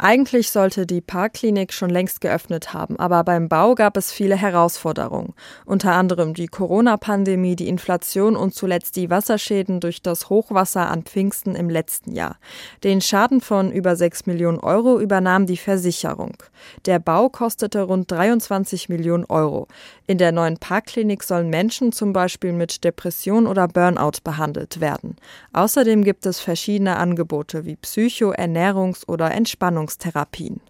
Eigentlich sollte die Parkklinik schon längst geöffnet haben, aber beim Bau gab es viele Herausforderungen. Unter anderem die Corona-Pandemie, die Inflation und zuletzt die Wasserschäden durch das Hochwasser an Pfingsten im letzten Jahr. Den Schaden von über 6 Millionen Euro übernahm die Versicherung. Der Bau kostete rund 23 Millionen Euro. In der neuen Parkklinik sollen Menschen zum Beispiel mit Depression oder Burnout behandelt werden. Außerdem gibt es verschiedene Angebote wie Psycho-, Ernährungs- oder Entspannungstherapien.